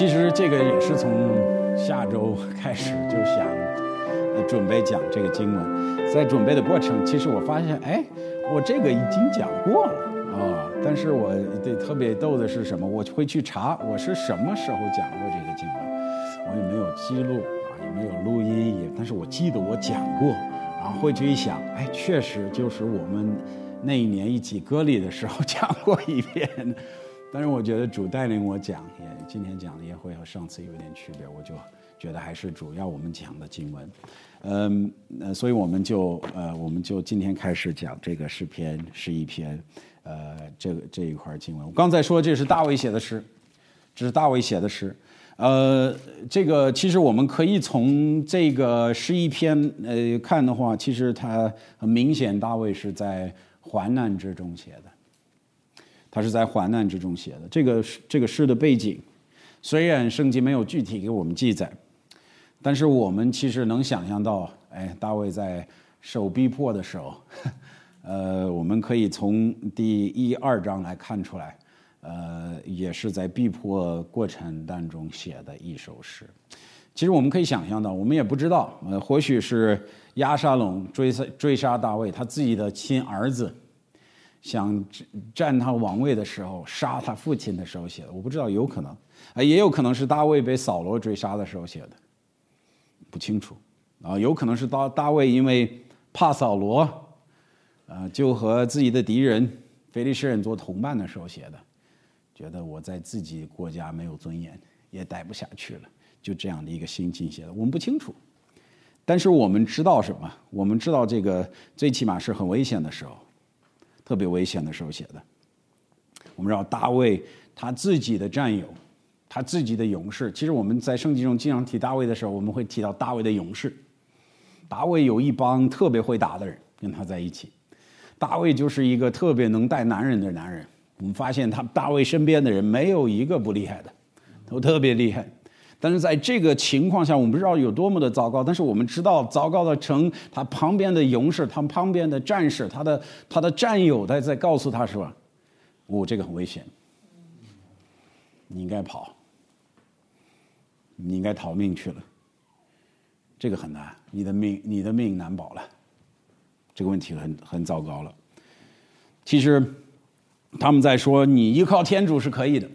其实这个也是从下周开始就想准备讲这个经文，在准备的过程，其实我发现，我这个已经讲过了啊，但是我特别逗的是什么？我会去查我是什么时候讲过这个经文，我也没有记录啊，也没有录音，但是我记得我讲过，然后会去一想，确实就是我们那一年一起割礼的时候讲过一遍。但是我觉得主带领我讲，今天讲的也会和上次有点区别，我就觉得还是主要我们讲的经文，所以我们就今天开始讲这个诗篇11篇，这一块经文。我刚才说这是大卫写的诗，这是大卫写的诗，这个其实我们可以从这个11篇看的话，其实它很明显，大卫是在患难之中写的。他是在患难之中写的。这个诗的背景，虽然圣经没有具体给我们记载，但是我们其实能想象到，大卫在受逼迫的时候，我们可以从第1、2章来看出来，也是在逼迫过程当中写的一首诗。其实我们可以想象到，我们也不知道，或许是押沙龙追杀大卫，他自己的亲儿子。想占他王位的时候，杀他父亲的时候写的，我不知道，有可能，也有可能是大卫被扫罗追杀的时候写的，不清楚，有可能是大卫因为怕扫罗，就和自己的敌人非利士人做同伴的时候写的，觉得我在自己国家没有尊严，也待不下去了，就这样的一个心情写的，我们不清楚，但是我们知道什么？我们知道这个最起码是很危险的时候。特别危险的时候写的。我们知道大卫他自己的战友，他自己的勇士。其实我们在圣经中经常提大卫的时候，我们会提到大卫的勇士。大卫有一帮特别会打的人跟他在一起。大卫就是一个特别能带男人的男人。我们发现大卫身边的人没有一个不厉害的，都特别厉害。但是在这个情况下，我们不知道有多么的糟糕，但是我们知道糟糕的成他旁边的勇士，他旁边的战士，他的战友在告诉他说，这个很危险，你应该跑，你应该逃命去了，这个很难，你的命难保了，这个问题很糟糕了。其实他们在说，你依靠天主是可以的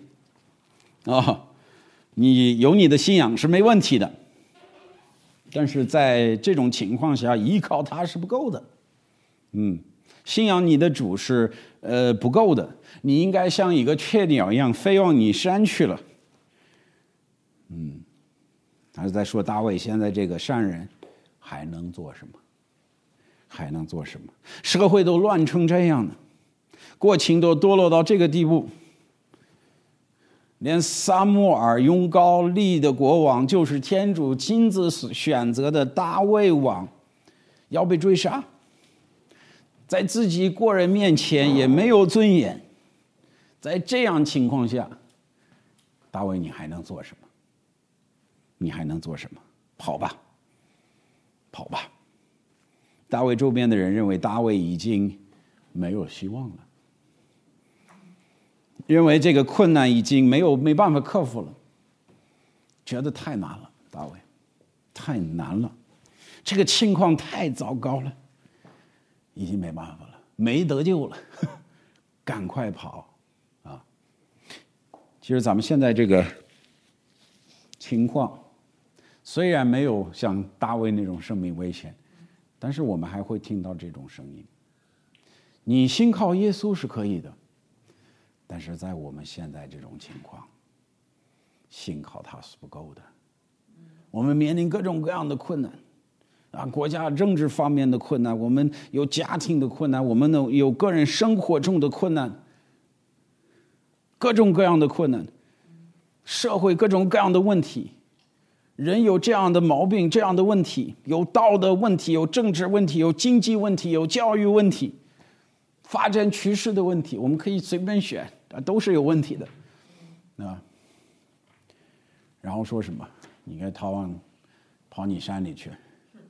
你有你的信仰是没问题的，但是在这种情况下，依靠他是不够的。信仰你的主是不够的，你应该像一个雀鸟一样飞往你山去了。他是在说大卫现在这个善人还能做什么？还能做什么？社会都乱成这样了，国情都堕落到这个地步。连撒母耳用膏立的国王，就是天主亲自选择的大卫王，要被追杀，在自己国人面前也没有尊严。在这样情况下，大卫你还能做什么？你还能做什么？跑吧，跑吧。大卫周边的人认为大卫已经没有希望了。认为这个困难已经没办法克服了，觉得太难了，大卫，太难了，这个情况太糟糕了，已经没办法了，没得救了，赶快跑啊！其实咱们现在这个情况，虽然没有像大卫那种生命危险，但是我们还会听到这种声音：你信靠耶稣是可以的。但是在我们现在这种情况，信靠他是不够的。我们面临各种各样的困难，国家政治方面的困难，我们有家庭的困难，我们有个人生活中的困难，各种各样的困难，社会各种各样的问题，人有这样的毛病，这样的问题，有道德问题，有政治问题，有经济问题，有教育问题，发展趋势的问题，我们可以随便选，都是有问题的然后说什么？你应该跑你山里去，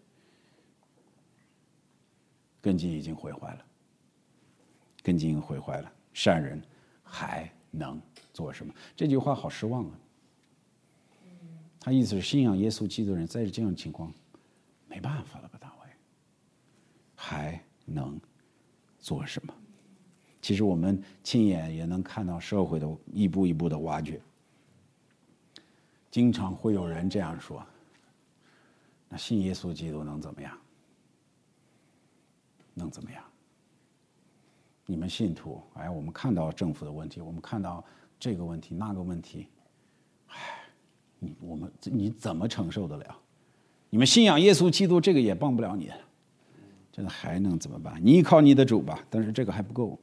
根基已经毁坏了，根基已经毁坏了，善人还能做什么？这句话好失望啊！ 他意思是信仰耶稣基督的人，在这样的情况，没办法了吧？大卫还能做什么？其实我们亲眼也能看到社会的一步一步的挖掘。经常会有人这样说：“那信耶稣基督能怎么样？能怎么样？你们信徒，哎，我们看到政府的问题，我们看到这个问题那个问题，哎，你怎么承受得了？你们信仰耶稣基督，这个也帮不了你，这个还能怎么办？你依靠你的主吧，但是这个还不够。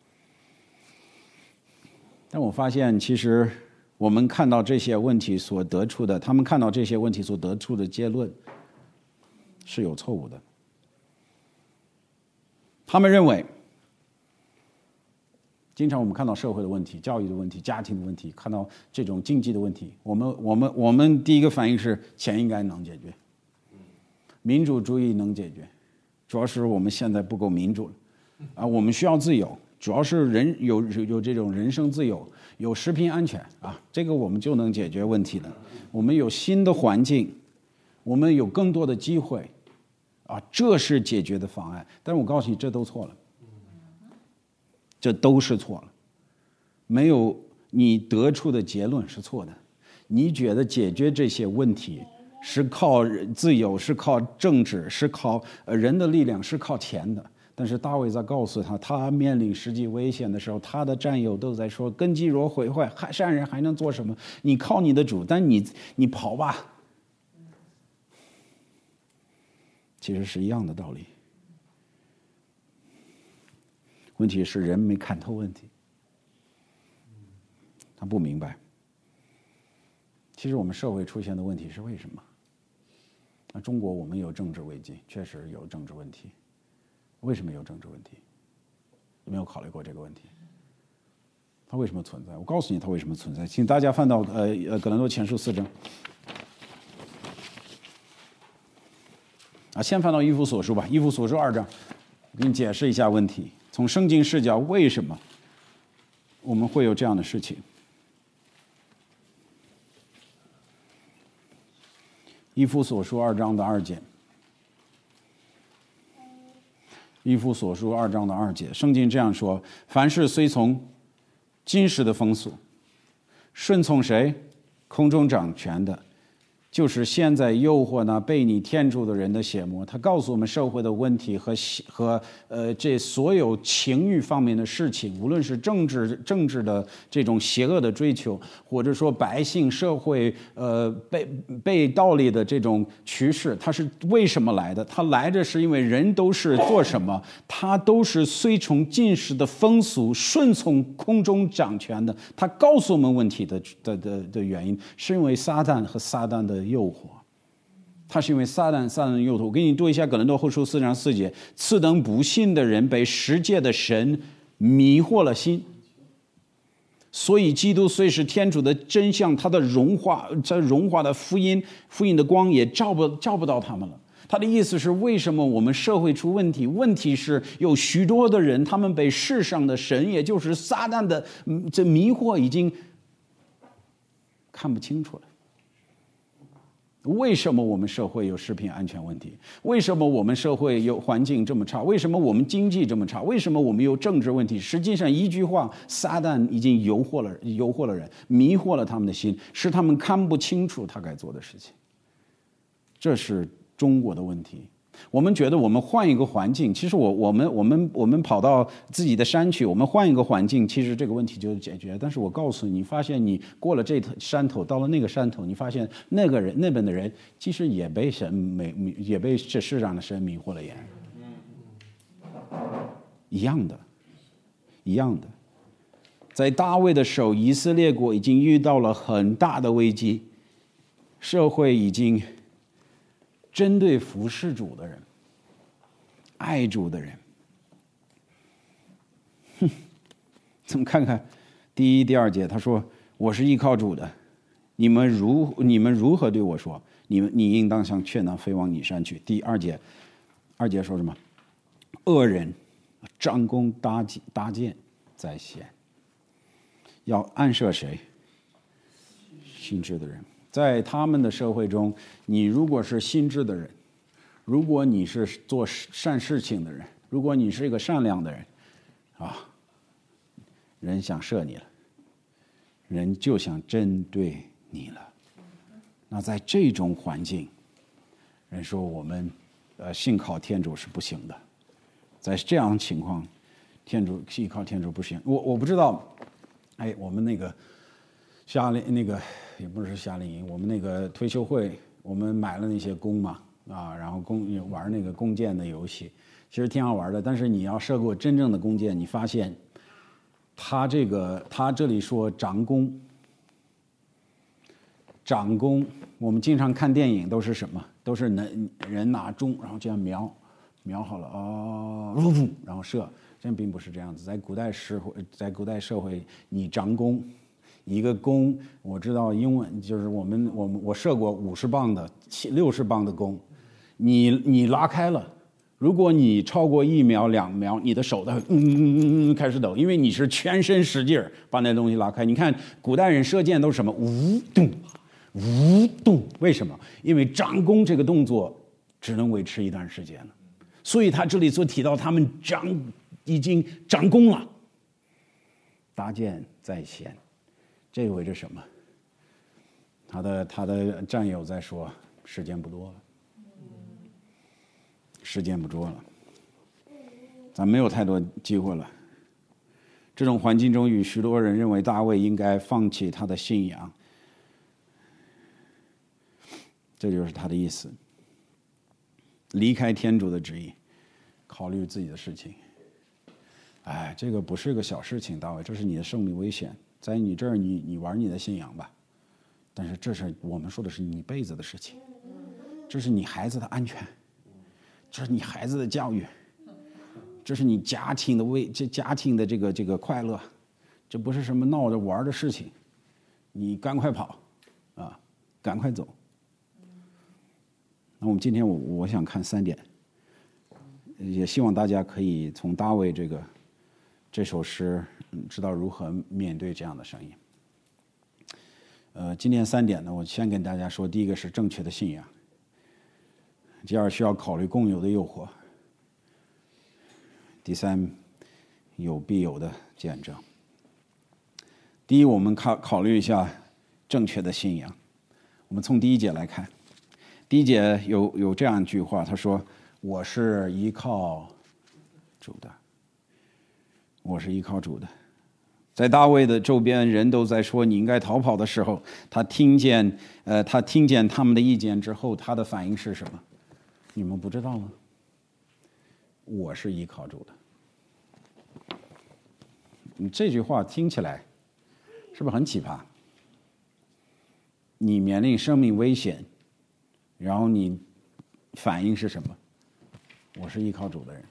但我发现，其实我们看到这些问题所得出的，他们看到这些问题所得出的结论是有错误的。他们认为，经常我们看到社会的问题、教育的问题、家庭的问题，看到这种经济的问题，我们第一个反应是钱应该能解决，民主主义能解决，主要是我们现在不够民主了啊，我们需要自由，主要是人有这种人身自由，有食品安全啊，这个我们就能解决问题的。我们有新的环境，我们有更多的机会啊，这是解决的方案。但是我告诉你，这都错了。这都是错了，没有你得出的结论是错的。你觉得解决这些问题是靠自由，是靠政治，是靠人的力量，是靠钱的。但是大卫在告诉他面临实际危险的时候，他的战友都在说：根基若毁坏，善人还能做什么？你靠你的主，但你跑吧。其实是一样的道理。问题是人没看透问题，他不明白。其实我们社会出现的问题是为什么？那中国我们有政治危机，确实有政治问题。为什么有政治问题？有没有考虑过这个问题？它为什么存在？我告诉你，它为什么存在。请大家翻到哥林多前书4章。先翻到以弗所书吧，以弗所书2章，我给你解释一下问题。从圣经视角，为什么我们会有这样的事情？以弗所书2章的2节，以弗所书2章的2节，圣经这样说：凡事虽从今时的风俗，顺从谁？空中掌权的，就是现在诱惑那背逆天主的人的邪魔。他告诉我们社会的问题和这所有情欲方面的事情，无论是政治的这种邪恶的追求，或者说百姓社会被盗猎的这种趋势，它是为什么来的？它来的是因为人都是做什么？他都是随从今时的风俗，顺从空中掌权的。他告诉我们问题的原因，是因为撒旦和撒旦的诱惑。他是因为撒旦的诱惑。我给你读一下哥林多后书4章4节：次等不信的人被世界的神迷惑了心，所以基督虽是天主的真相，他的荣华的福音的光也照不到他们了。他的意思是，为什么我们社会出问题？问题是有许多的人，他们被世上的神，也就是撒旦的这迷惑已经看不清楚了。为什么我们社会有食品安全问题？为什么我们社会有环境这么差？为什么我们经济这么差？为什么我们有政治问题？实际上一句话，撒旦已经诱惑了人，迷惑了他们的心，使他们看不清楚他该做的事情。这是中国的问题。我们觉得我们换一个环境，其实我们跑到自己的山去，我们换一个环境，其实这个问题就解决。但是我告诉你，发现你过了这山头，到了那个山头，你发现那边的人其实也被这世上的神迷惑了眼，一样的。在大卫的时候，以色列国已经遇到了很大的危机，社会已经针对服侍主的人、爱主的人，咱们看看第1、第2节，他说：“我是依靠主的，你们如何对我说？你应当像雀囊飞往你山去。”第2节说什么？恶人张弓搭箭在先，要暗射谁？心知的人。 在他们的社会中，你如果是心智的人，如果你是做善事情的人，如果你是一个善良的人，人想射你了，人就想针对你了。那在这种环境，人说我们信靠天主是不行的。在这样的情况，依靠天主不行。我不知道，我们那个夏令也不是夏令营，我们那个退休会，我们买了那些弓嘛，然后玩那个弓箭的游戏，其实挺好玩的。但是你要射过真正的弓箭，你发现他这里说长弓，我们经常看电影都是什么？都是人拿弓，然后这样瞄好了然后射。真并不是这样子。在古代社会，你长弓。一个弓，我知道英文就是我射过50磅的、60磅的弓，你拉开了，如果你超过1秒2秒，你的手的开始抖，因为你是全身使劲把那东西拉开。你看古代人射箭都是什么无动，为什么？因为长弓这个动作只能维持一段时间了，所以他这里所提到他们已经长弓了，搭箭在先。这意味着什么？他的战友在说，时间不多了，咱没有太多机会了。这种环境中，与许多人认为大卫应该放弃他的信仰，这就是他的意思。离开天主的旨意，考虑自己的事情。这个不是个小事情，大卫，这是你的生命危险。在你这儿，你玩你的信仰吧，但是这是我们说的是你一辈子的事情，这是你孩子的安全，这是你孩子的教育，这是你家庭的这个快乐，这不是什么闹着玩的事情，你赶快跑赶快走。那我们今天我想看3点，也希望大家可以从大卫这首诗知道如何面对这样的声音。今天3点呢，我先跟大家说，第一个是正确的信仰，第二需要考虑共有的诱惑，第3有必有的见证。第一，我们考虑一下正确的信仰。我们从第1节来看，第1节有这样一句话，他说：“我是依靠主的。”我是依靠主的。在大卫的周边，人都在说你应该逃跑的时候，他听见他们的意见之后，他的反应是什么？你们不知道吗？我是依靠主的。这句话听起来是不是很奇葩？你面临生命危险，然后你反应是什么？我是依靠主的人。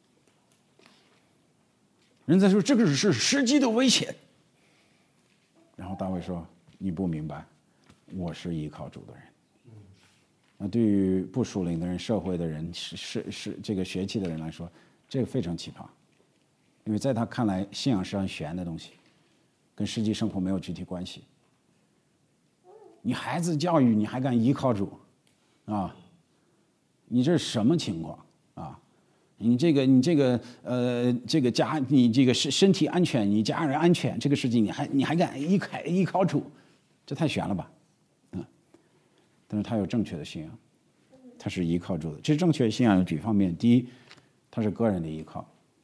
人在说这个是实际的危险，然后大卫说：“你不明白，我是依靠主的人。”那对于不属灵的人、社会的人、是这个学气的人来说，这个非常奇葩，因为在他看来，信仰是很玄的东西，跟实际生活没有具体关系。你孩子教育你还敢依靠主你这是什么情况你这个身体安全，你家人安全，这个事情你还敢依靠主，这太悬了吧？但是他有正确的信仰，他是依靠主的。这正确的信仰有几方面：第一，他是个人的依靠，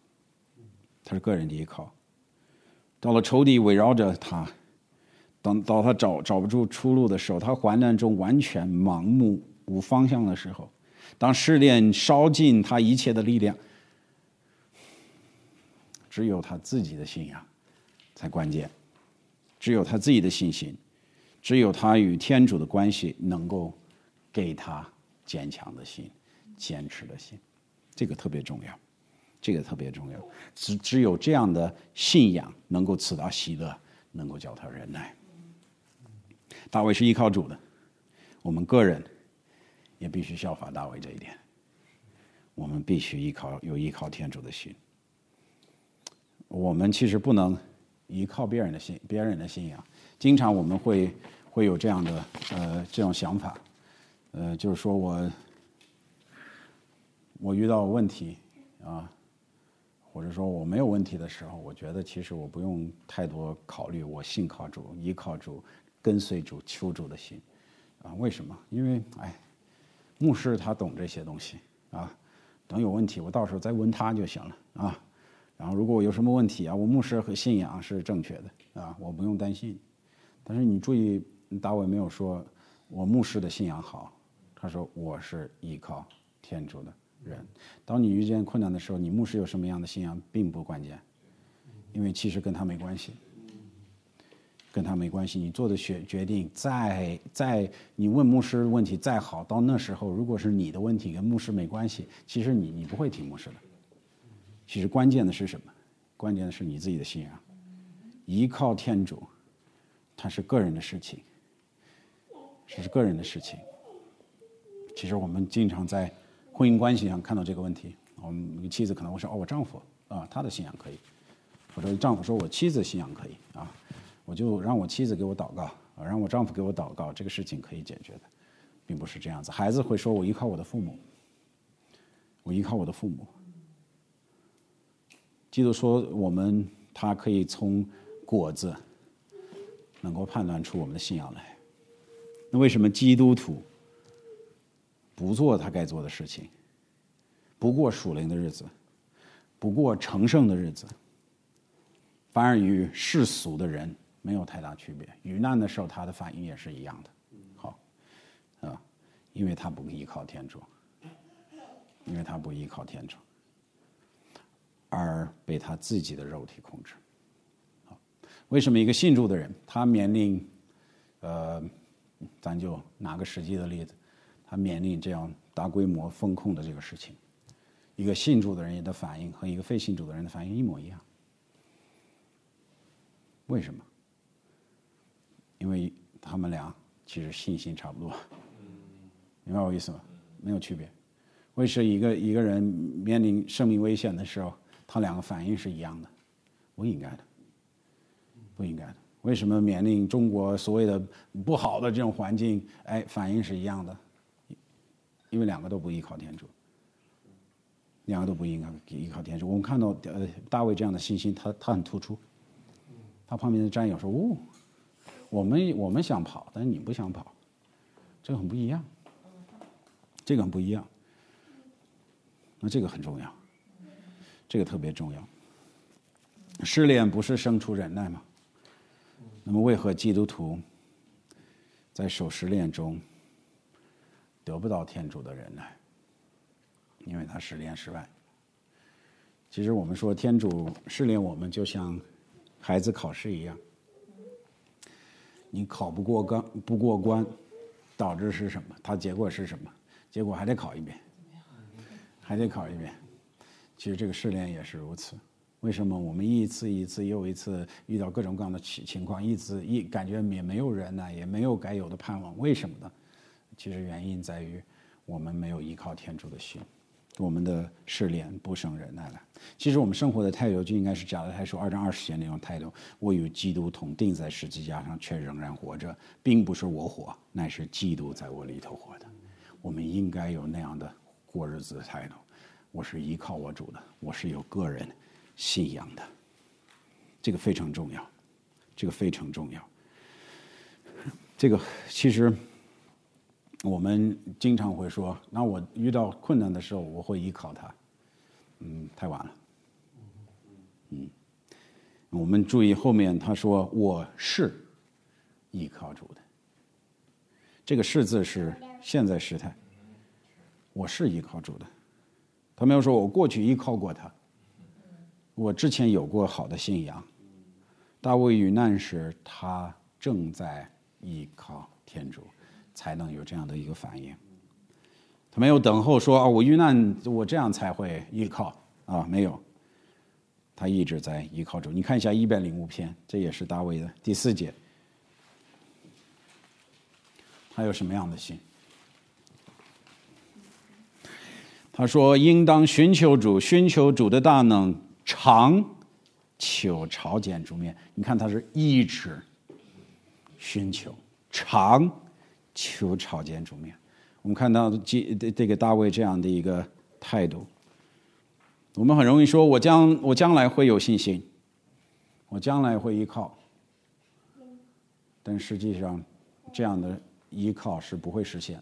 到了仇敌围绕着他，当他找不出出路的时候，他患难中完全盲目无方向的时候。当试炼烧尽他一切的力量，只有他自己的信仰才关键，只有他自己的信心，只有他与天主的关系能够给他坚强的心、坚持的心，这个特别重要，只有这样的信仰能够赐他喜乐，能够叫他忍耐。大卫是依靠主的，我们个人也必须效法大卫这一点，我们必须有依靠天主的心。我们其实不能依靠别人的信仰，经常我们会会有这样的这种想法，就是说我遇到问题啊，或者说我没有问题的时候，我觉得其实我不用太多考虑，我信靠主、依靠主、跟随主、求主的心啊。为什么？因为牧师他懂这些东西啊，等有问题我到时候再问他就行了啊。然后如果我有什么问题啊，我牧师和信仰是正确的啊，我不用担心。但是你注意，大卫没有说我牧师的信仰好，他说我是依靠天主的人。当你遇见困难的时候，你牧师有什么样的信仰并不关键，因为其实跟他没关系，跟他没关系。你做的决定你问牧师问题再好，到那时候如果是你的问题跟牧师没关系，其实你不会听牧师的。其实关键的是什么？关键的是你自己的信仰，依靠天主，它是个人的事情，这是个人的事情。其实我们经常在婚姻关系上看到这个问题，我们妻子可能会说我丈夫啊他的信仰可以，或者丈夫说我妻子信仰可以啊，我就让我妻子给我祷告，让我丈夫给我祷告，这个事情可以解决的，并不是这样子。孩子会说我依靠我的父母，我依靠我的父母。基督说他可以从果子能够判断出我们的信仰来。那为什么基督徒不做他该做的事情，不过属灵的日子，不过成圣的日子，反而与世俗的人没有太大区别？遇难的时候他的反应也是一样的。好啊，因为他不依靠天主，因为他不依靠天主，而被他自己的肉体控制。为什么一个信主的人，他面临咱就拿个实际的例子，他面临这样大规模封控的这个事情，一个信主的人的反应和一个非信主的人的反应一模一样。为什么？因为他们俩其实信心差不多，明白我意思吗？没有区别。为什么一个人面临生命危险的时候，他两个反应是一样的？不应该的，不应该的。为什么面临中国所谓的不好的这种环境，反应是一样的？因为两个都不依靠天主，两个都不应该依靠天主。我们看到大卫这样的信心，他很突出。他旁边的战友说：“我们想跑，但是你不想跑，这个很不一样，这个很不一样。那这个很重要，这个特别重要。试炼不是生出忍耐吗？那么为何基督徒在受试炼中得不到天主的忍耐？因为他试炼失败。其实我们说天主试炼我们，就像孩子考试一样，你考不过关，导致是什么？它结果是什么？结果还得考一遍，还得考一遍。其实这个试炼也是如此。为什么我们一次又一次遇到各种各样的情况，感觉也没有忍耐，也没有该有的盼望？为什么呢？其实原因在于我们没有依靠天主的心，我们的试炼不生忍耐了。其实我们生活的态度就应该是加拉太书2章20节那种态度：我与基督同钉在十字架上，却仍然活着，并不是我活，乃是基督在我里头活的。我们应该有那样的过日子的态度。我是依靠我主的，我是有个人信仰的，这个非常重要，这个非常重要。这个其实我们经常会说，那我遇到困难的时候，我会依靠他。太晚了。我们注意后面他说我是依靠主的，这个是字是现在时态，我是依靠主的。他没有说我过去依靠过他，我之前有过好的信仰。大卫遇难时，他正在依靠天主，才能有这样的一个反应。他没有等候说我遇难我这样才会依靠没有，他一直在依靠主。你看一下105篇，这也是大卫的第4节，他有什么样的心？他说应当寻求主的大能，常求朝见主面。你看他是一直寻求常求朝见主面。我们看到这个大卫这样的一个态度，我们很容易说我将来会有信心，我将来会依靠，但实际上这样的依靠是不会实现的。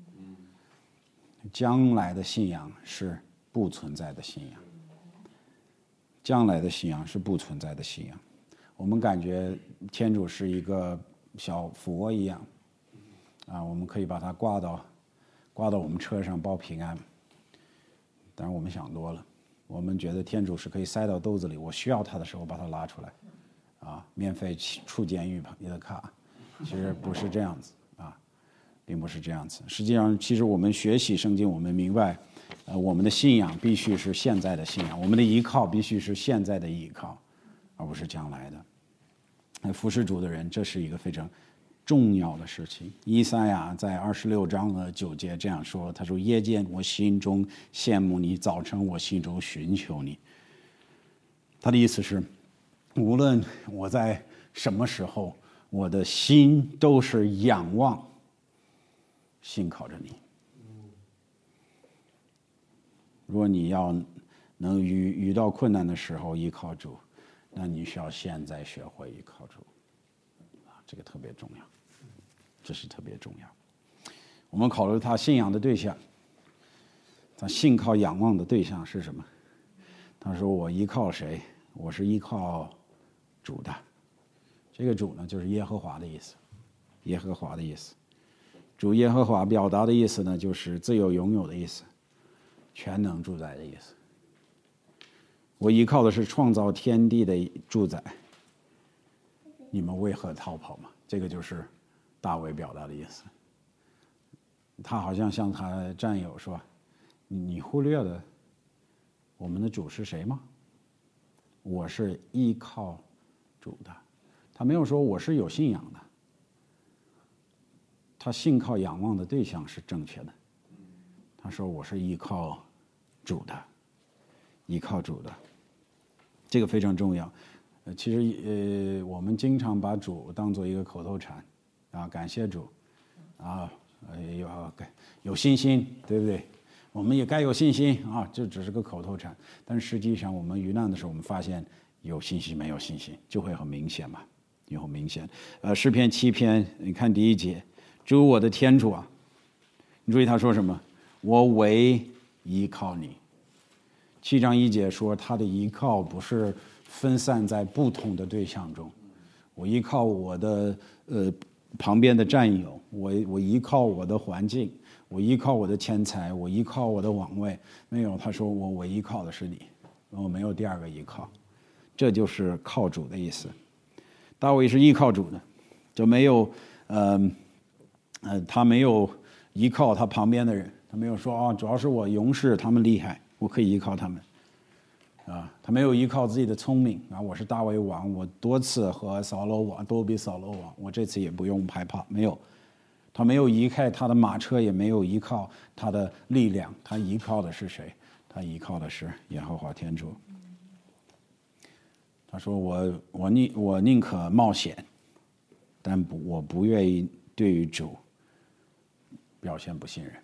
将来的信仰是不存在的信仰，将来的信仰是不存在的信仰。我们感觉天主是一个小佛一样，我们可以把它挂到我们车上报平安。当然我们想多了，我们觉得天主是可以塞到兜子里，我需要它的时候把它拉出来，免费触监狱你的卡。其实不是这样子并不是这样子。实际上，其实我们学习圣经，我们明白，我们的信仰必须是现在的信仰，我们的依靠必须是现在的依靠，而不是将来的。服侍主的人，这是一个非常重要的事情。以赛亚在26章9节这样说，他说：夜间我心中羡慕你，早晨我心中寻求你。他的意思是，无论我在什么时候，我的心都是仰望信靠着你。如果你要能遇到困难的时候依靠主，那你需要现在学会依靠主，这个特别重要，这是特别重要。我们考虑他信仰的对象，他信靠仰望的对象是什么？他说：我依靠谁？我是依靠主的。这个主呢，就是耶和华的意思，耶和华的意思。主耶和华表达的意思呢，就是自由拥有的意思，全能主宰的意思。我依靠的是创造天地的主宰，你们为何逃跑嘛？这个就是大卫表达的意思。他好像向他战友说：你忽略了我们的主是谁吗？我是依靠主的。他没有说我是有信仰的，他信靠仰望的对象是正确的。他说我是依靠主的，依靠主的，这个非常重要。其实我们经常把主当做一个口头禅感谢主有信心，对不对？我们也该有信心这只是个口头禅。但实际上我们遇难的时候，我们发现有信心没有信心就会很明显嘛，也很明显。诗篇7篇，你看第1节，主我的天主啊，你注意他说什么？我唯依靠你。7章1节说他的依靠不是分散在不同的对象中，我依靠我的旁边的战友，我依靠我的环境，我依靠我的钱财，我依靠我的网位。没有，他说我依靠的是你，我没有第二个依靠。这就是靠主的意思。大卫是依靠主的，就没有他没有依靠他旁边的人，他没有说主要是我勇士他们厉害，我可以依靠他们他没有依靠自己的聪明我是大卫王，我多次和扫罗王都比扫罗王，我这次也不用害怕。没有，他没有依靠他的马车，也没有依靠他的力量，他依靠的是谁？他依靠的是耶和华天主。他说我宁可冒险，但我不愿意对于主表现不信任。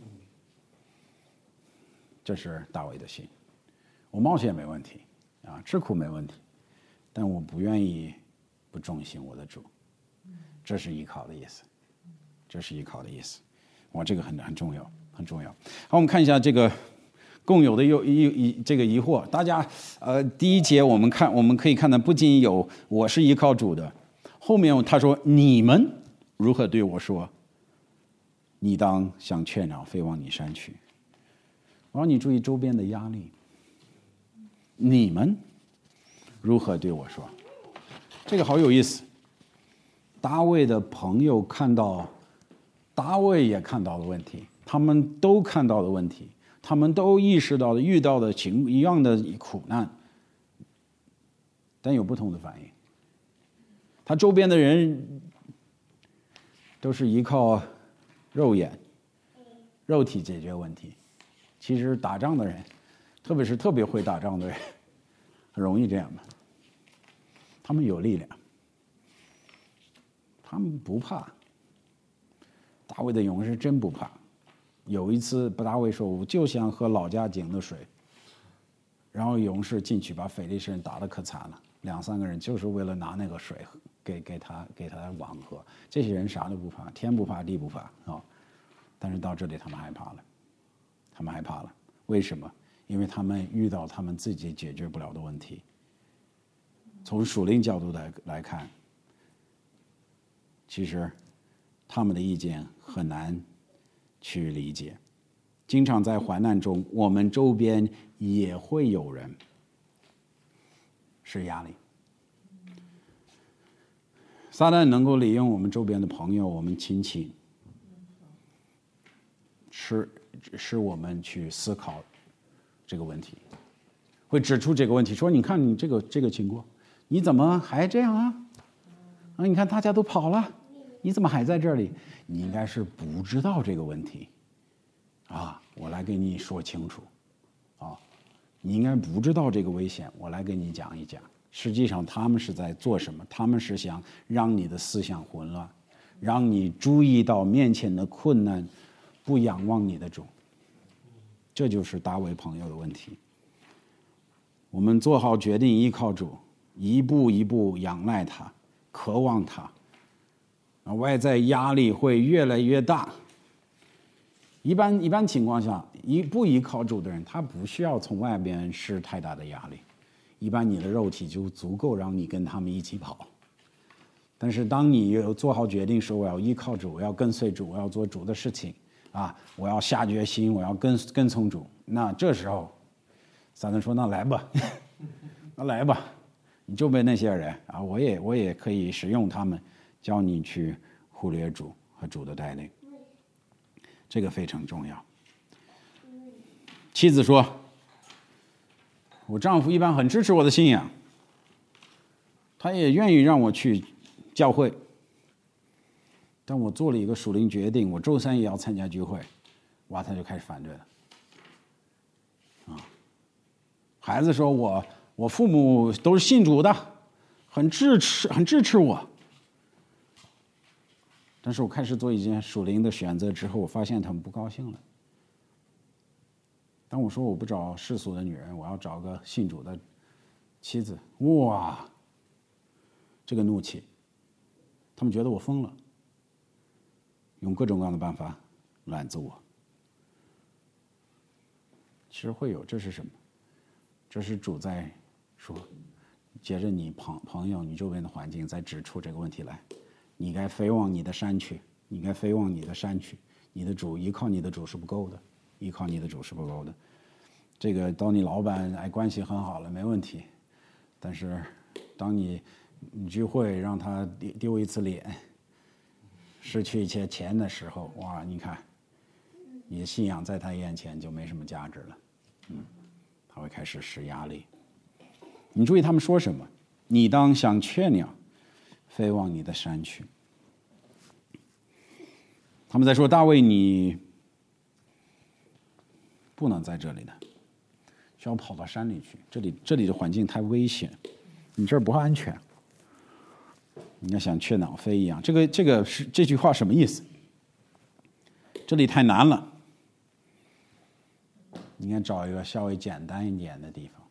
这是大卫的心。我冒险没问题吃苦没问题，但我不愿意不忠心我的主。这是依靠的意思，这是依靠的意思。这个很重要，很重要。好，我们看一下这个共有的这个疑惑。大家第1节我们可以看到，不仅有我是依靠主的，后面他说你们如何对我说，你当像雀鸟飞往你山去。我让你注意周边的压力。你们如何对我说？这个好有意思。大卫的朋友看到，大卫也看到了问题，他们都看到了问题，他们都意识到了遇到的一样的苦难，但有不同的反应。他周边的人都是依靠肉眼、肉体解决问题。其实打仗的人，特别是特别会打仗的人，很容易这样的。他们有力量，他们不怕， 大卫的勇士真不怕。有一次，大卫说：“我就想喝老家井的水。”然后勇士进去把非利士人打得可惨了，2-3个人就是为了拿那个水给他王喝。这些人啥都不怕，天不怕地不怕啊！但是到这里他们害怕了，为什么？因为他们遇到他们自己解决不了的问题。从属灵角度来看，其实他们的意见很难去理解。经常在患难中，我们周边也会有人是压力。撒旦能够利用我们周边的朋友、我们亲戚，使我们去思考这个问题，会指出这个问题，说：“你看你这个情况，你怎么还这样啊？你看大家都跑了，你怎么还在这里？你应该是不知道这个问题啊！我来给你说清楚啊！你应该不知道这个危险，我来给你讲一讲。实际上他们是在做什么？他们是想让你的思想混乱，让你注意到面前的困难，不仰望你的主。这就是大卫朋友的问题。我们做好决定，依靠主，一步一步仰赖他，渴望他。外在压力会越来越大。一般情况下，不依靠主的人，他不需要从外边施太大的压力。一般你的肉体就足够让你跟他们一起跑。但是当你有做好决定说我要依靠主，我要跟随主，我要做主的事情啊，我要下决心，我要跟从主，那这时候撒旦说：“那来吧，那来吧，你周边那些人啊，我也可以使用他们，教你去忽略主和主的带领。”这个非常重要。妻子说：“我丈夫一般很支持我的信仰，他也愿意让我去教会，但我做了一个属灵决定，我周3也要参加聚会，哇，他就开始反对了。孩子说我父母都是信主的，很支持我。但是我开始做一件属灵的选择之后，我发现他们不高兴了。当我说我不找世俗的女人，我要找个信主的妻子，哇，这个怒气，他们觉得我疯了，用各种各样的办法拦着我。其实会有，这是什么？这是主在说，接着你朋友、你周边的环境在指出这个问题来，你该飞往你的山去，你该飞往你的山去，你的主依靠你的主是不够的，依靠你的主是不够的。这个当你老板关系很好了没问题，但是当你聚会让他丢一次脸，失去一些钱的时候，哇，你看你的信仰在他眼前就没什么价值了。他会开始施压力。你注意他们说什么？你当像雀鸟飞往你的山去。他们在说：“大卫，你不能在这里的，需要跑到山里去。这里的环境太危险，你这儿不安全。你要像雀鸟飞一样。”这句话什么意思？这里太难了，应该找一个稍微简单一点的地方。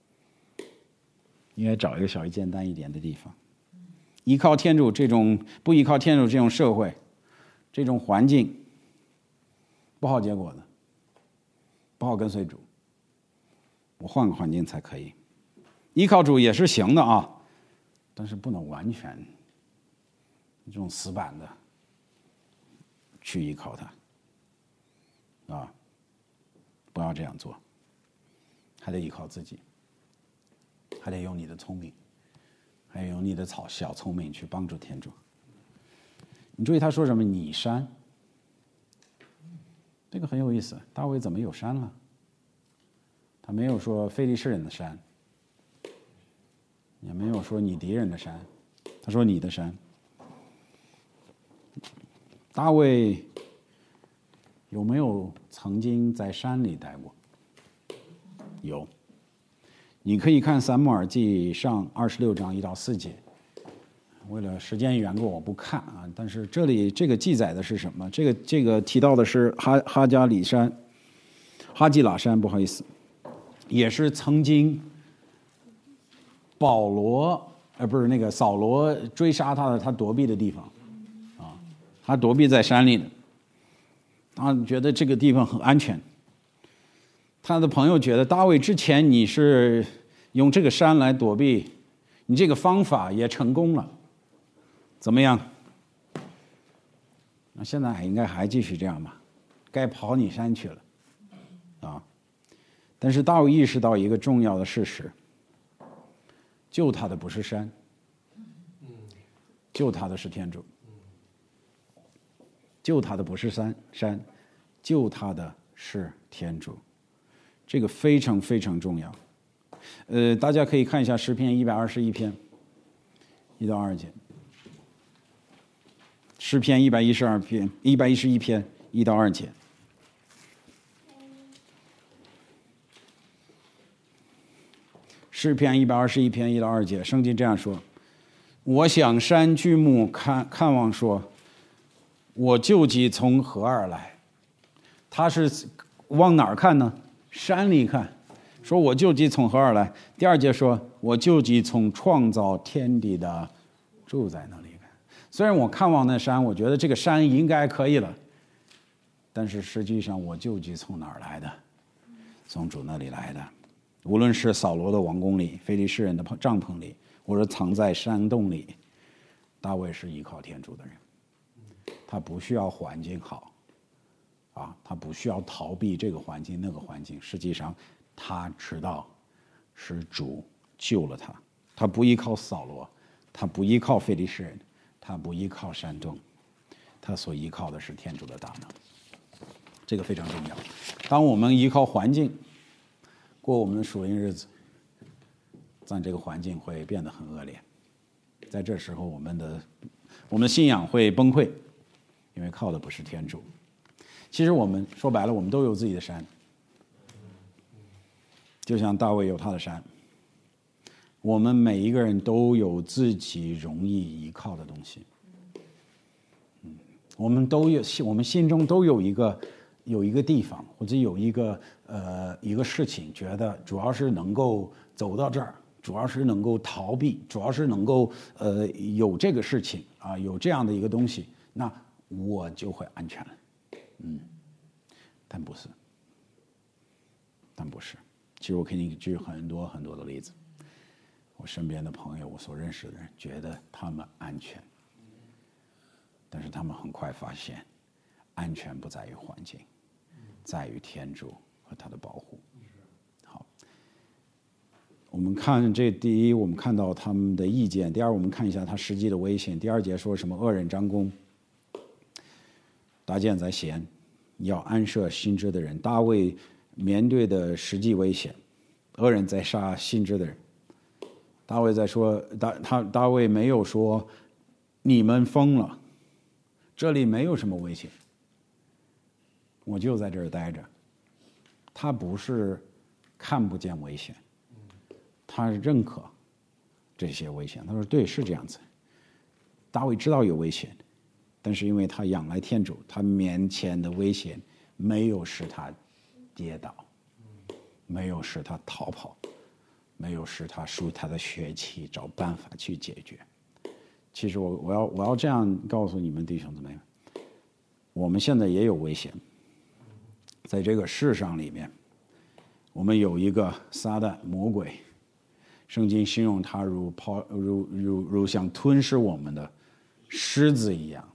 应该找一个稍微简单一点的地方。依靠天主不依靠天主这种社会，这种环境不好结果的，不好跟随主。我换个环境才可以。依靠主也是行的啊，但是不能完全这种死板的去依靠他啊，不要这样做，还得依靠自己，还得用你的聪明，还得用你的小聪明去帮助天主。你注意他说什么？你山，这个很有意思。大卫怎么有山了？他没有说非利士人的山，也没有说你敌人的山，他说你的山。大卫有没有曾经在山里待过？有。你可以看撒母耳记上26章1到4节， 为了时间缘故我不看啊。但是这里这个记载的是什么？这个提到的是哈基拉山，不好意思，也是曾经保罗不是那个扫罗追杀他躲避的地方啊，他躲避在山里的，他觉得这个地方很安全。他的朋友觉得大卫之前你是用这个山来躲避，你这个方法也成功了，怎么样？那现在应该还继续这样吧，该跑你山去了啊！但是大卫意识到一个重要的事实，救他的不是山，救他的是天主。救他的不是山，救他的是天主。这个非常非常重要。大家可以看一下诗篇121篇1到2节，诗篇111篇1到2节。诗篇121篇1到2节，圣经这样说：我想山居目看望说，我救济从何而来？他是往哪儿看呢？山里看，说我救济从何而来？第2节说，我救济从创造天地的住在那里看。虽然我看望那山，我觉得这个山应该可以了，但是实际上我救济从哪儿来的？从主那里来的。无论是扫罗的王宫里，非利士人的帐篷里，或者藏在山洞里，大卫是依靠天主的人。他不需要环境好啊，他不需要逃避这个环境那个环境，实际上他知道是主救了他。他不依靠扫罗，他不依靠非利士人，他不依靠山洞，他所依靠的是天主的大能。这个非常重要。当我们依靠环境过我们的属灵日子，在这个环境会变得很恶劣。在这时候我们的信仰会崩溃，因为靠的不是天主。其实我们说白了，我们都有自己的山，就像大卫有他的山。我们每一个人都有自己容易依靠的东西。我们心中都有一个地方，或者有一个事情，觉得主要是能够走到这儿，主要是能够逃避，主要是能够有这个事情啊，有这样的一个东西，那我就会安全了。但不是。其实我可以举很多很多的例子。我身边的朋友，我所认识的人，觉得他们安全，但是他们很快发现，安全不在于环境，在于天主和他的保护。好，我们看第一，我们看到他们的意见；第二，我们看一下他实际的危险。第2节说什么？恶人张弓，搭箭在弦，要安设心知的人。大卫面对的实际危险，恶人在杀心知的人。大卫在说，大卫没有说你们疯了，这里没有什么危险，我就在这儿待着。他不是看不见危险，他认可这些危险。他说对，是这样子。大卫知道有危险，但是因为他仰赖天主，他面前的危险没有使他跌倒，没有使他逃跑，没有使他输他的血气，找办法去解决。其实我要这样告诉你们弟兄姊妹，我们现在也有危险。在这个世上里面，我们有一个撒旦魔鬼，圣经形容他如像吞噬我们的狮子一样，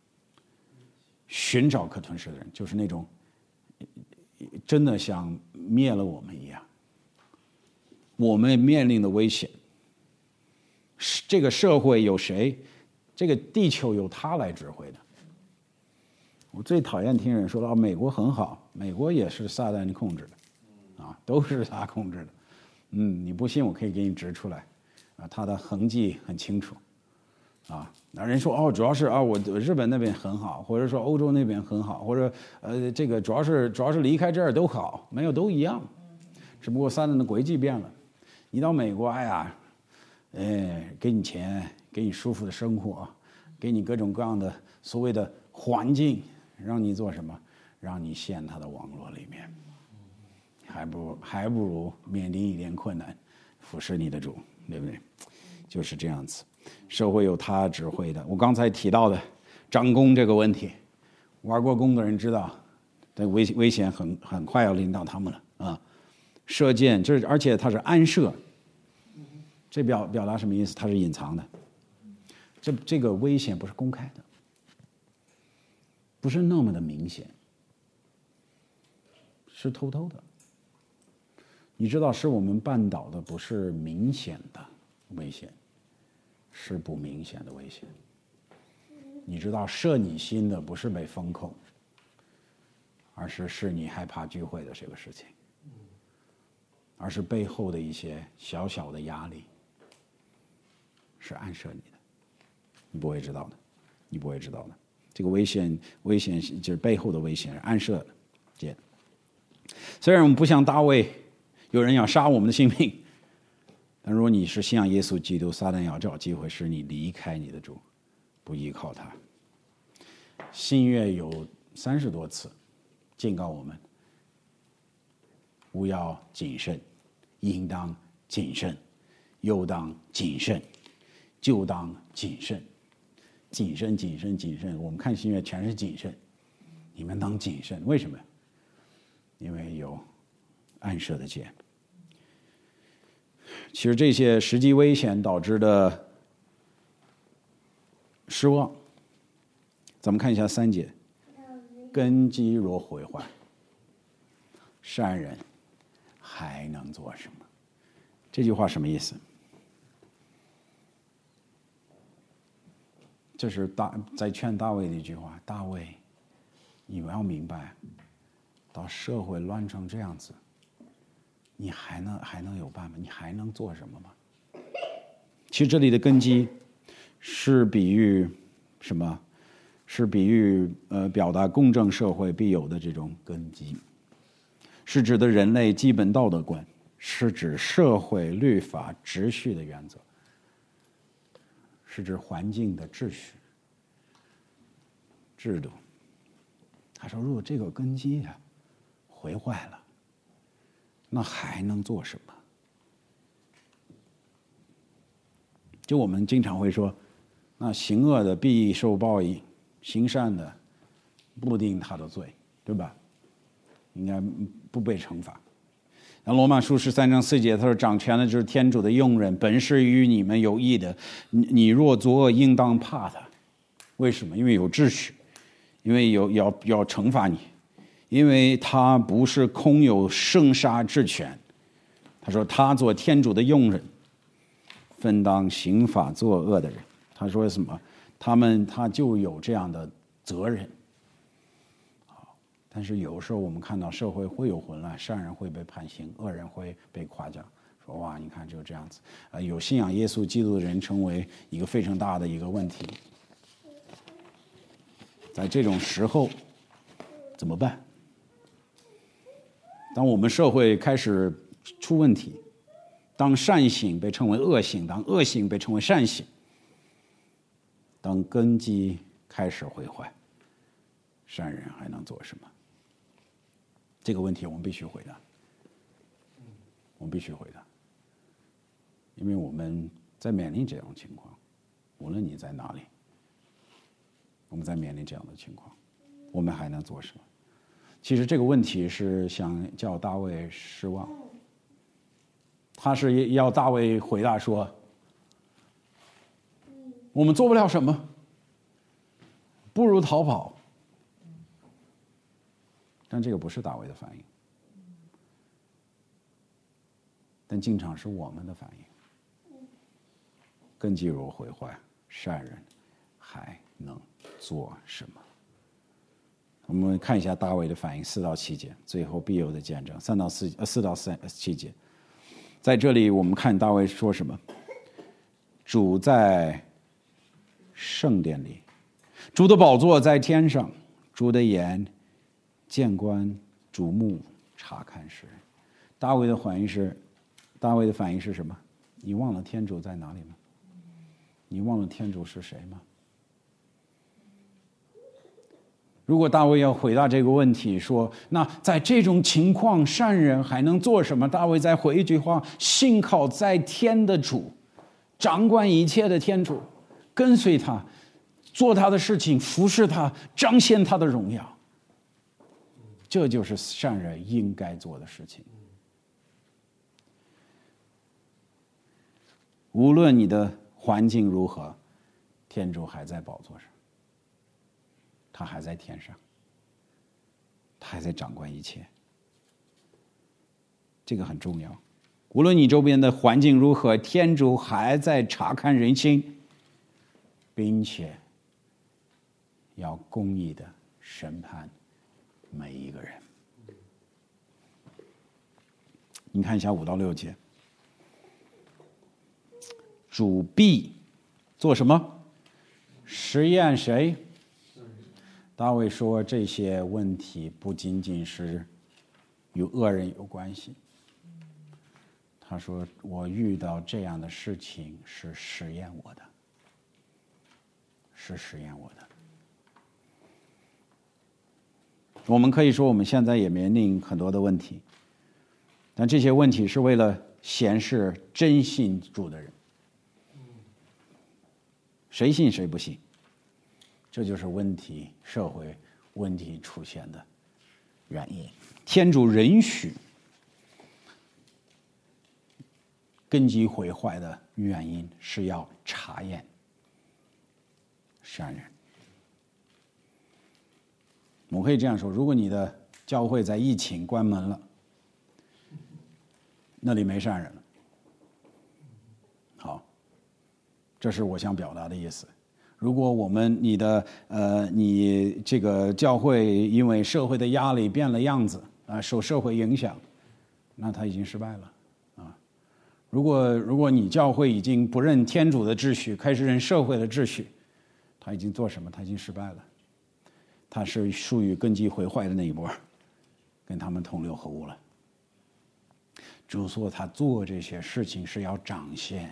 寻找可吞噬的人，就是那种真的像灭了我们一样。我们面临的危险，这个社会有谁？这个地球由他来指挥的。我最讨厌听人说到美国很好，美国也是撒旦控制的，啊，都是他控制的。你不信，我可以给你指出来，啊，他的痕迹很清楚，啊，那人说主要是我日本那边很好，或者说欧洲那边很好，或者这个主要是离开这儿都好，没有都一样，只不过撒旦的轨迹变了。你到美国，给你钱， 给你舒服的生活，给你各种各样的所谓的环境，让你做什么？让你陷他的网络里面，还不如面临一点困难，服侍你的主，对不对？就是这样子。社会有他指挥的。我刚才提到的张弓这个问题，玩过弓的人知道，这危险很快要临到他们了啊！射箭，而且它是暗射，这表达什么意思？它是隐藏的。这个危险不是公开的，不是那么的明显，是偷偷的。你知道，使我们绊倒的不是明显的危险，是不明显的危险。你知道，射你心的不是被封控，而是你害怕聚会的这个事情，而是背后的一些小小的压力，是暗射你的，你不会知道的，你不会知道的。这个危险就是背后的危险，是暗射的。虽然我们不像大卫，有人要杀我们的性命，但如果你是信仰耶稣基督，撒旦要找机会使你离开你的主，不依靠他。新约有30多次警告我们，务要谨慎，应当谨慎，又当谨慎，就当谨慎。谨慎，谨慎，谨慎。我们看新约全是谨慎，你们当谨慎。为什么？因为有暗射的箭。其实这些实际危险导致的失望，咱们看一下3节。根基若毁坏，善人还能做什么？这句话什么意思？这是在劝大卫的一句话。大卫，你们要明白，到社会乱成这样子，你还能有办法？你还能做什么吗？其实这里的根基是比喻什么？是比喻表达公正社会必有的这种根基，是指的人类基本道德观，是指社会律法秩序的原则，是指环境的秩序制度。他说，如果这个根基毁坏了，那还能做什么？就我们经常会说，那行恶的必受报应，行善的不定他的罪，对吧？应该不被惩罚。那罗马书13章4节，他说，掌权的就是天主的用人，本是与你们有益的。你若作恶，应当怕他。为什么？因为有秩序，因为要惩罚你，因为他不是空有生杀之权。他说，他做天主的用人，分当刑罚作恶的人。他说什么？他就有这样的责任。但是有时候我们看到社会会有混乱，善人会被判刑，恶人会被夸奖，说哇，你看就这样子。有信仰耶稣基督的人成为一个非常大的一个问题。在这种时候怎么办？当我们社会开始出问题，当善行被称为恶行，当恶行被称为善行，当根基开始毁坏，善人还能做什么？这个问题我们必须回答，我们必须回答，因为我们在面临这样的情况，无论你在哪里，我们在面临这样的情况，我们还能做什么？其实这个问题是想叫大卫失望，他是要大卫回答说，我们做不了什么，不如逃跑。但这个不是大卫的反应，但经常是我们的反应。根基若毁坏，善人还能做什么？我们看一下大卫的反应，4到7节，最后必有的见证，4到7节。在这里我们看大卫说什么？主在圣殿里，主的宝座在天上，主的眼见观瞩目察看世人。大卫的反应是什么？你忘了天主在哪里吗？ 你忘了天主是谁吗？如果大卫要回答这个问题，说那在这种情况善人还能做什么？大卫再回一句话：信靠在天的主，掌管一切的天主，跟随他，做他的事情，服侍他，彰显他的荣耀。这就是善人应该做的事情。无论你的环境如何，天主还在宝座上，他还在天上，他还在掌管一切，这个很重要。无论你周边的环境如何，天主还在察看人心，并且要公义的审判每一个人。你看一下5到6节，主必做什么？实验谁？大卫说这些问题不仅仅是与恶人有关系，他说我遇到这样的事情是实验我的，是实验我的。我们可以说我们现在也面临很多的问题，但这些问题是为了显示真信主的人。谁信谁不信，这就是问题，社会问题出现的原因。天主允许根基毁坏的原因是要查验善人。我可以这样说，如果你的教会在疫情关门了，那里没善人了，好，这是我想表达的意思。如果你这个教会因为社会的压力变了样子啊，受社会影响，那他已经失败了啊。如果你教会已经不认天主的秩序，开始认社会的秩序，他已经做什么？他已经失败了。他是属于根基毁坏的那一波，跟他们同流合污了。主说他做这些事情是要彰显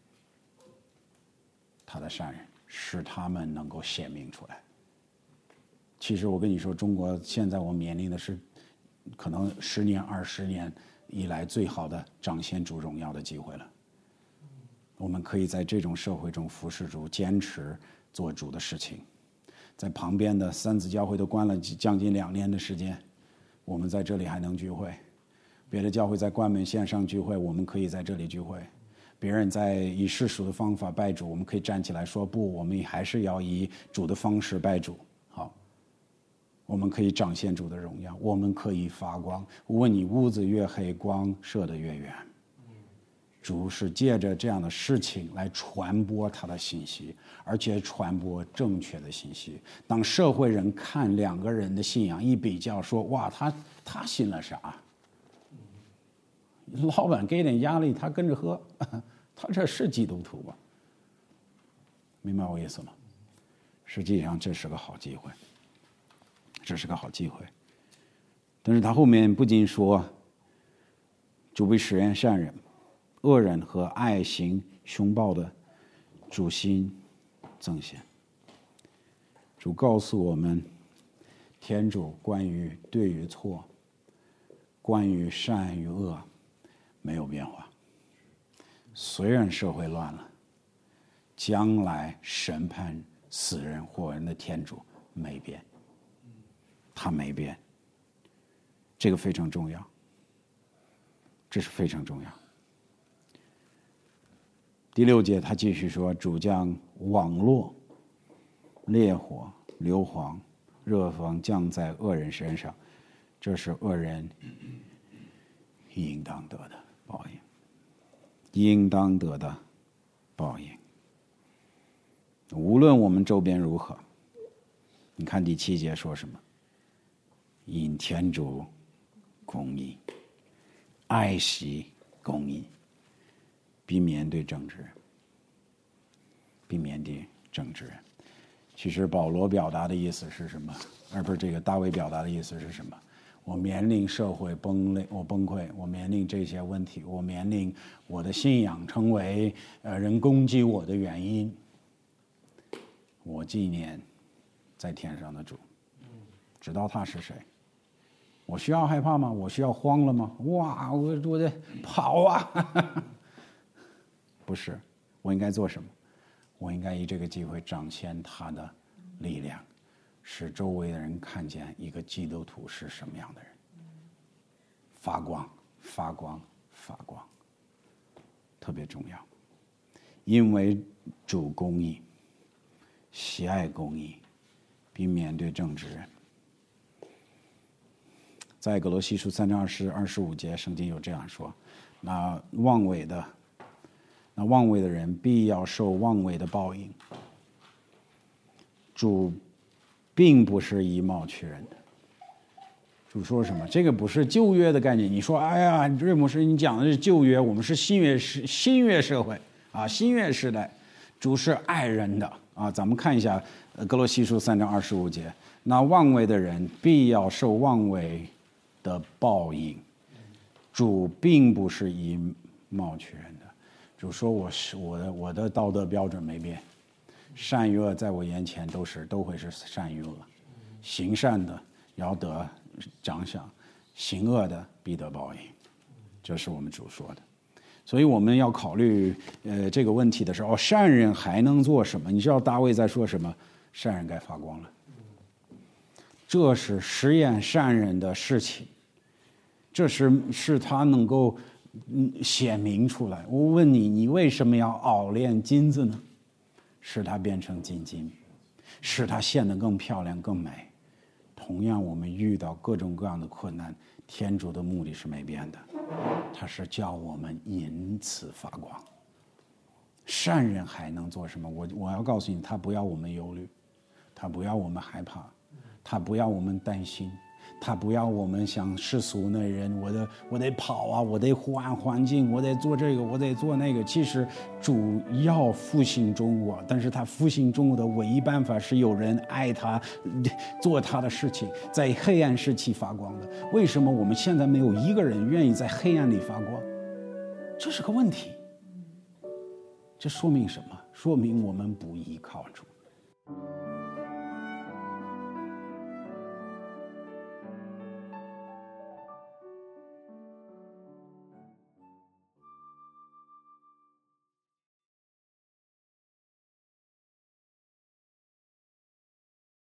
他的善人，使他们能够显明出来。其实我跟你说，中国现在我面临的是可能10年20年以来最好的彰显主荣耀的机会了。我们可以在这种社会中服侍主，坚持做主的事情。在旁边的三子教会都关了将近2年的时间，我们在这里还能聚会。别的教会在关门线上聚会，我们可以在这里聚会。别人在以世俗的方法拜主，我们可以站起来说不，我们还是要以主的方式拜主。好，我们可以彰显主的荣耀，我们可以发光。问你屋子越黑，光射得越远。主是借着这样的事情来传播他的信息，而且传播正确的信息。当社会人看2个人的信仰一比较，说哇，他信了啥？老板给点压力，他跟着喝，他这是基督徒吧？明白我意思吗？实际上这是个好机会，这是个好机会。但是他后面不仅说主必实验善人、恶人和爱行凶暴的主心增显。主告诉我们，天主关于对与错，关于善与恶没有变化。虽然社会乱了，将来审判死人活人的天主没变，他没变。这个非常重要，这是非常重要。第6节他继续说，主将网络、烈火、硫磺、热风降在恶人身上，这是恶人应当得的报应，应当得的报应。无论我们周边如何，你看第7节说什么？因天主公义，爱惜公义，避免对正直人，避免对正直人。其实保罗表达的意思是什么？而不是这个大卫表达的意思是什么？我面临社会崩溃，我面临这些问题，我面临我的信仰成为人攻击我的原因， 我纪念在天上的主，知道他是谁。我需要害怕吗？我需要慌了吗？哇，我得跑啊！不是，我应该做什么？我应该以这个机会彰显他的力量，使周围的人看见一个基督徒是什么样的人。发光，发光，发光，特别重要。因为主公义，喜爱公义，并面对正直人。在哥罗西书3章25节，圣经有这样说：那妄为的人必要受妄为的报应。主并不是以貌取人的。主说什么？这个不是旧约的概念。你说，哎呀，瑞牧师，你讲的是旧约，我们是新约社会啊，新约时代。主是爱人的啊。咱们看一下哥罗西书3章25节：那妄为的人必要受妄为的报应。主并不是以貌取人的。主说我的道德标准没变，善与恶在我眼前都会是善与恶，行善的要得奖赏，行恶的必得报应，这是我们主说的。所以我们要考虑这个问题的时候，善人还能做什么？你知道大卫在说什么？善人该发光了。这是实验善人的事情，这是他能够显明出来。我问你，你为什么要熬炼金子呢？使它变成金金，使它显得更漂亮更美。同样，我们遇到各种各样的困难，天主的目的是没变的，他是叫我们因此发光。善人还能做什么？我要告诉你，他不要我们忧虑，他不要我们害怕，他不要我们担心，他不要我们像世俗的人，我得跑啊，我得换环境，我得做这个，我得做那个。其实主要复兴中国，但是他复兴中国的唯一办法是有人爱他，做他的事情，在黑暗时期发光的。为什么我们现在没有一个人愿意在黑暗里发光？这是个问题。这说明什么？说明我们不依靠主。